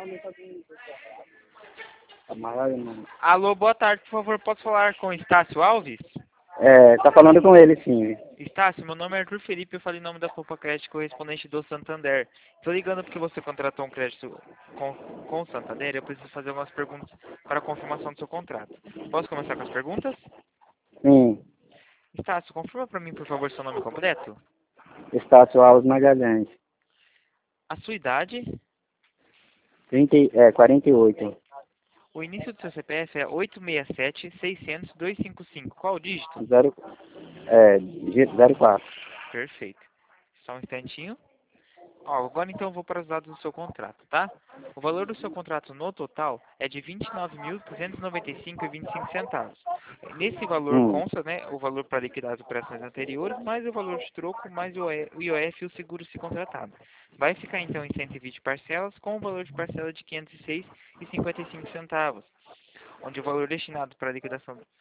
Alô, boa tarde, por favor, posso falar com Estácio Alves? Tá falando com ele, sim. Estácio, meu nome é Arthur Felipe, eu falei em nome da Copa Crédito correspondente do Santander. Estou ligando porque você contratou um crédito com o Santander e eu preciso fazer algumas perguntas para a confirmação do seu contrato. Posso começar com as perguntas? Sim. Estácio, confirma para mim, por favor, seu nome completo. Estácio Alves Magalhães. A sua idade. 48. O início do seu CPF é 867-600-255. Qual o dígito? 04. Perfeito. Só um instantinho. Ó, agora então eu vou para os dados do seu contrato, tá? O valor do seu contrato no total é de R$ 29.295,25. Nesse valor consta, né, o valor para liquidar as operações anteriores, mais o valor de troco, mais o IOF e o seguro se contratado. Vai ficar então em 120 parcelas, com o valor de parcela de R$ 506,55, onde o valor destinado para liquidar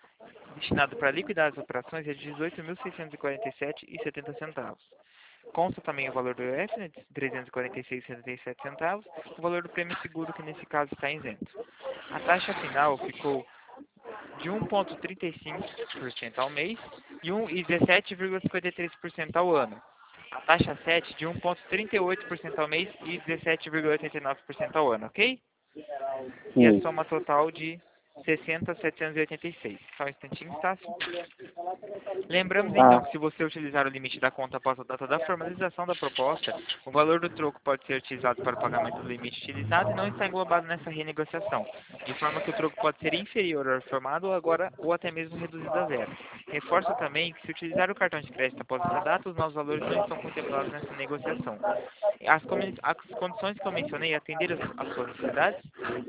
as operações é de R$ 18.647,70. Consta também o valor do IOF, né, de R$ 346,77, o valor do prêmio seguro, que nesse caso está isento. A taxa final ficou de 1,35% ao mês e 17,53% ao ano. A taxa 7 de 1,38% ao mês e 17,89% ao ano, ok? E a soma total de 60.786. Só um instantinho, Estácio. Lembramos então que se você utilizar o limite da conta após a data da formalização da proposta, o valor do troco pode ser utilizado para o pagamento do limite utilizado e não está englobado nessa renegociação, de forma que o troco pode ser inferior ao informado ou até mesmo reduzido a zero. Reforço também que se utilizar o cartão de crédito após essa data, os novos valores não estão contemplados nessa negociação. As condições que eu mencionei atenderam às suas necessidades?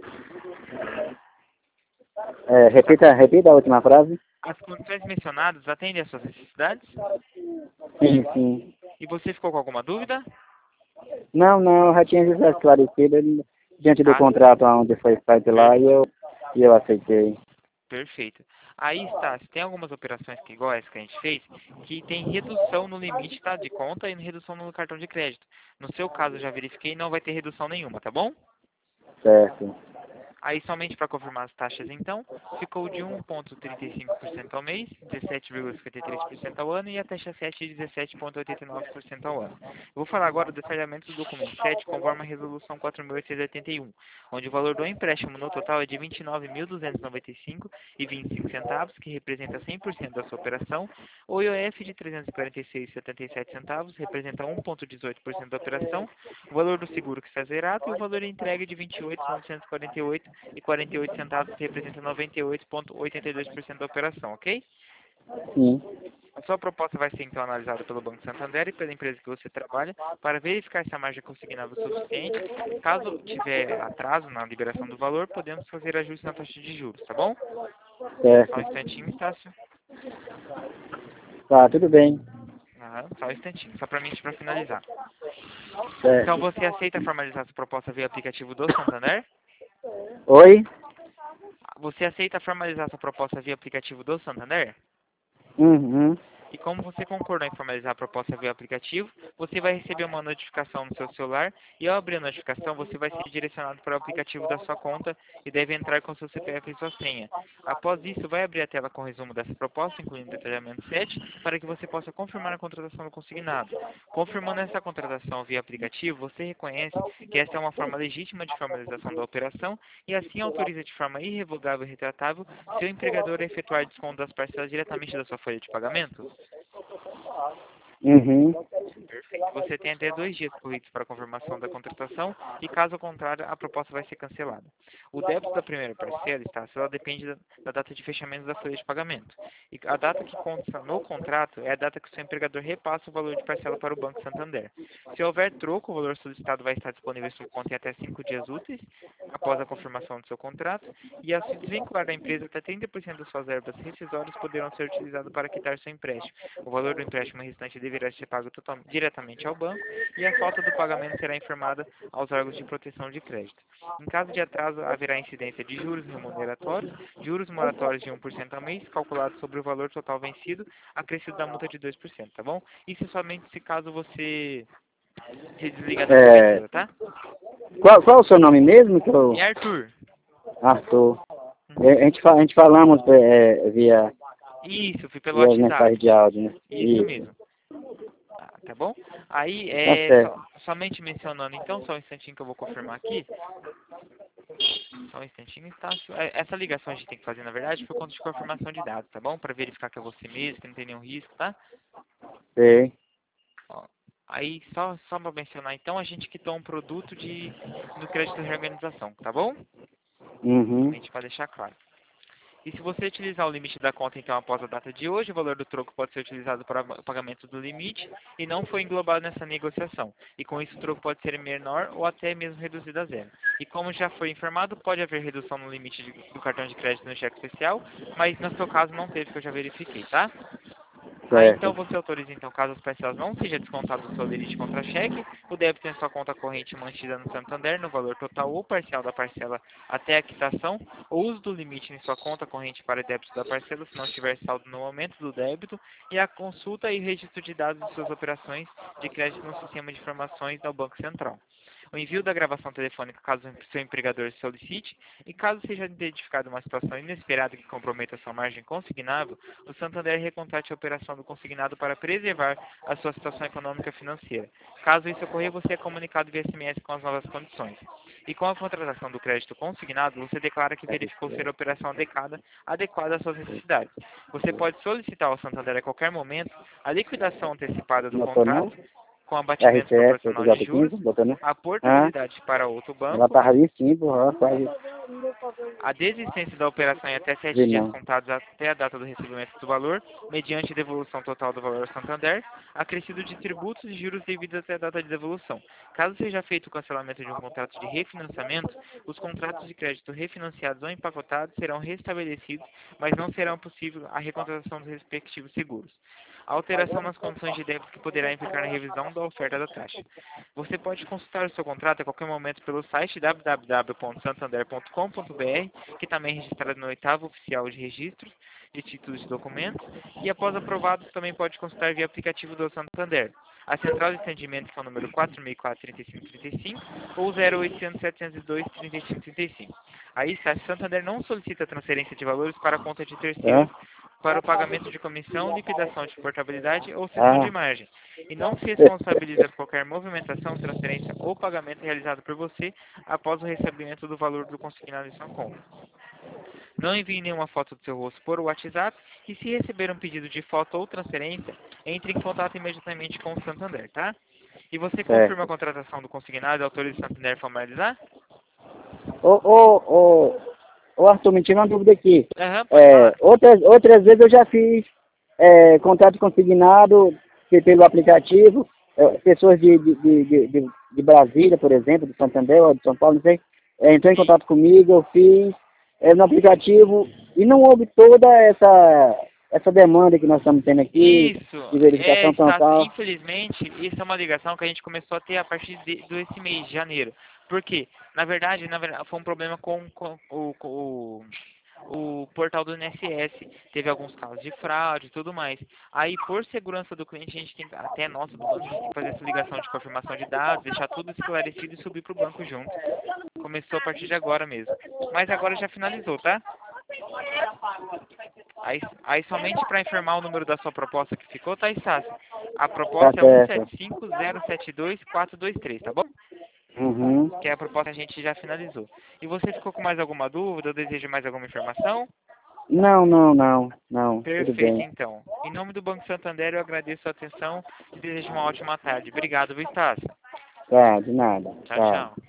Repita a última frase. As condições mencionadas atendem às suas necessidades? Sim, sim. E você ficou com alguma dúvida? Não, eu já tinha esclarecido diante do contrato onde foi feito lá e eu aceitei. Perfeito. Aí está, tem algumas operações que, igual essa que a gente fez, que tem redução no limite, tá, de conta e redução no cartão de crédito. No seu caso, eu já verifiquei, não vai ter redução nenhuma, tá bom? Certo. Aí, somente para confirmar as taxas, então, ficou de 1,35% ao mês, 17,53% ao ano e a taxa 7 de 17,89% ao ano. Eu vou falar agora do detalhamento do documento 7, conforme a resolução 4.881, onde o valor do empréstimo no total é de R$ 29.295,25, que representa 100% da sua operação, o IOF de R$ 346,77 representa 1,18% da operação, o valor do seguro que está zerado e o valor de entrega de R$ 28.948,48, que representa 98,82% da operação, ok? Sim. A sua proposta vai ser então analisada pelo Banco Santander e pela empresa que você trabalha para verificar se a margem consignada é suficiente. Caso tiver atraso na liberação do valor, podemos fazer ajustes na taxa de juros, tá bom? Certo. Só um instantinho, Estácio. Tá, tudo bem. Só um instantinho, só para finalizar. Certo. Então você aceita formalizar sua proposta via aplicativo do Santander? Oi? Você aceita formalizar sua proposta via aplicativo do Santander? Uhum. E como você concordou em formalizar a proposta via aplicativo, você vai receber uma notificação no seu celular e ao abrir a notificação você vai ser direcionado para o aplicativo da sua conta e deve entrar com seu CPF e sua senha. Após isso, vai abrir a tela com resumo dessa proposta, incluindo o detalhamento 7, para que você possa confirmar a contratação do consignado. Confirmando essa contratação via aplicativo, você reconhece que essa é uma forma legítima de formalização da operação e assim autoriza de forma irrevogável e retratável seu empregador a efetuar desconto das parcelas diretamente da sua folha de pagamentos? Uhum. Perfeito. Você tem até 2 dias corridos para a confirmação da contratação e, caso contrário, a proposta vai ser cancelada. O débito da primeira parcela, ela depende da data de fechamento da folha de pagamento. E a data que consta no contrato é a data que o seu empregador repassa o valor de parcela para o Banco Santander. Se houver troco, o valor solicitado vai estar disponível em sua conta em até 5 dias úteis, após a confirmação do seu contrato, e ao se desvincular da empresa, até 30% das suas verbas rescisórias poderão ser utilizadas para quitar seu empréstimo. O valor do empréstimo restante deverá ser pago diretamente ao banco e a falta do pagamento será informada aos órgãos de proteção de crédito. Em caso de atraso, haverá incidência de juros remuneratórios, juros moratórios de 1% ao mês, calculados sobre o valor total vencido, acrescido da multa de 2%, tá bom? Isso é somente se caso você se desligar da cobertura, tá? Qual o seu nome mesmo? Que eu... É Arthur. Arthur. A gente falamos via Isso, fui pelo as mensagens WhatsApp. de áudio, né? Isso mesmo. Tá bom? Aí, Tá certo. somente mencionando, então, só um instantinho que eu vou confirmar aqui. Só um instantinho, Estácio. Essa ligação a gente tem que fazer, na verdade, por conta de confirmação de dados, tá bom? Para verificar que é você mesmo, que não tem nenhum risco, tá? Sei. Ó, aí, só para mencionar, então, a gente quitou um produto do crédito de reorganização, tá bom? Uhum. Somente para deixar claro. E se você utilizar o limite da conta, então, após a data de hoje, o valor do troco pode ser utilizado para o pagamento do limite e não foi englobado nessa negociação. E com isso, o troco pode ser menor ou até mesmo reduzido a zero. E como já foi informado, pode haver redução no limite do cartão de crédito no cheque especial, mas no seu caso não teve, que eu já verifiquei, tá? Aí então Certo. você autoriza, então, caso as parcelas não seja descontado do seu limite contra cheque, o débito em sua conta corrente mantida no Santander no valor total ou parcial da parcela até a quitação, ou uso do limite em sua conta corrente para débito da parcela se não tiver saldo no momento do débito, e a consulta e registro de dados de suas operações de crédito no sistema de informações do Banco Central. O envio da gravação telefônica caso o seu empregador solicite, e caso seja identificada uma situação inesperada que comprometa sua margem consignável, o Santander recontrate a operação do consignado para preservar a sua situação econômica e financeira. Caso isso ocorra, você é comunicado via SMS com as novas condições. E com a contratação do crédito consignado, você declara que verificou ser a operação adequada às suas necessidades. Você pode solicitar ao Santander a qualquer momento a liquidação antecipada do Notou não? contrato com abatimento RCS do proporcional de juros, J15, botou não? a Ah, portabilidade para outro ela banco, tava ali sim, porra, quase. a desistência da operação em até 7 Vi dias não. contados até a data do recebimento do valor, mediante devolução total do valor ao Santander, acrescido de tributos e juros devidos até a data de devolução. Caso seja feito o cancelamento de um contrato de refinanciamento, os contratos de crédito refinanciados ou empacotados serão restabelecidos, mas não será possível a recontratação dos respectivos seguros. A alteração nas condições de débito que poderá implicar na revisão da oferta da taxa. Você pode consultar o seu contrato a qualquer momento pelo site www.santander.com.br, que também é registrado no 8º Oficial de Registros de Títulos e Documentos, e após aprovados também pode consultar via aplicativo do Santander. A central de atendimento que é o número 4004-3535 ou 0800-702-3535. Aí, se a Santander não solicita transferência de valores para a conta de terceiros, É? para o pagamento de comissão, liquidação de portabilidade ou cessão de Ah, margem, e não se responsabiliza por qualquer movimentação, transferência ou pagamento realizado por você após o recebimento do valor do consignado em sua conta. Não envie nenhuma foto do seu rosto por WhatsApp e se receber um pedido de foto ou transferência, entre em contato imediatamente com o Santander, tá? E você confirma a certo. contratação do consignado e autoriza o Santander a formalizar? Ô, Arthur, me tira uma dúvida aqui. Aham, pode falar. Outras vezes eu já fiz contrato consignado pelo aplicativo, pessoas de Brasília, por exemplo, de Santander ou de São Paulo, não sei, entrou em contato comigo, eu fiz no aplicativo e não houve toda essa demanda que nós estamos tendo aqui, Isso, de verificação tal. infelizmente, isso é uma ligação que a gente começou a ter a partir desse mês de janeiro. Por quê? Na verdade, foi um problema o portal do INSS. Teve alguns casos de fraude e tudo mais. Aí, por segurança do cliente, a gente tem, até nossa, do banco, a gente tem que fazer essa ligação de confirmação de dados, deixar tudo esclarecido e subir para o banco junto. Começou a partir de agora mesmo. Mas agora já finalizou, tá? Aí somente para informar o número da sua proposta que ficou, tá, Estácio? A Tá proposta é certo. 175072423, tá bom? Uhum. Que é a proposta que a gente já finalizou. E você ficou com mais alguma dúvida ou deseja mais alguma informação? Não. Tudo Perfeito, bem. então. Em nome do Banco Santander, eu agradeço a atenção e desejo uma ótima tarde. Obrigado, viu, Estácio? Tá, de nada. Tchau, Tchau. tchau.